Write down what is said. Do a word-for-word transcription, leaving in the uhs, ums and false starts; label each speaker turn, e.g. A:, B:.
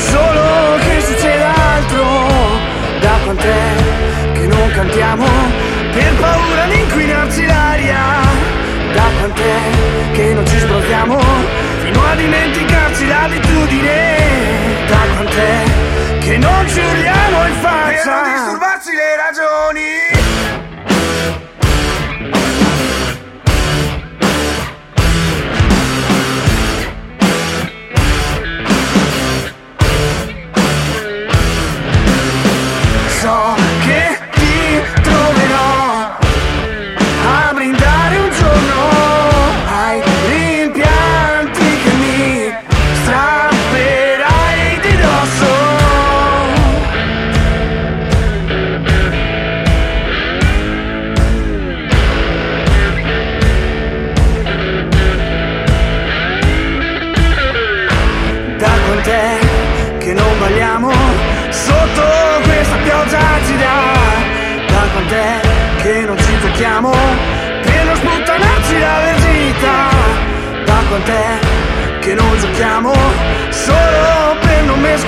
A: solo che succeda altro. Da quant'è che non cantiamo per paura di inquinarci l'aria? Da quant'è che non ci sbrozziamo fino a dimenticarci l'abitudine? Da quant'è che non ci urliamo in faccia per non disturbarci le ragioni? So che ti troverò a brindare un giorno ai rimpianti che mi strapperai di dosso. Da quant'è che non balliamo sotto questa pioggia acida? Da quant'è che non ci tocchiamo per non sputtanarci la verginità? Da quant'è che non giochiamo solo per non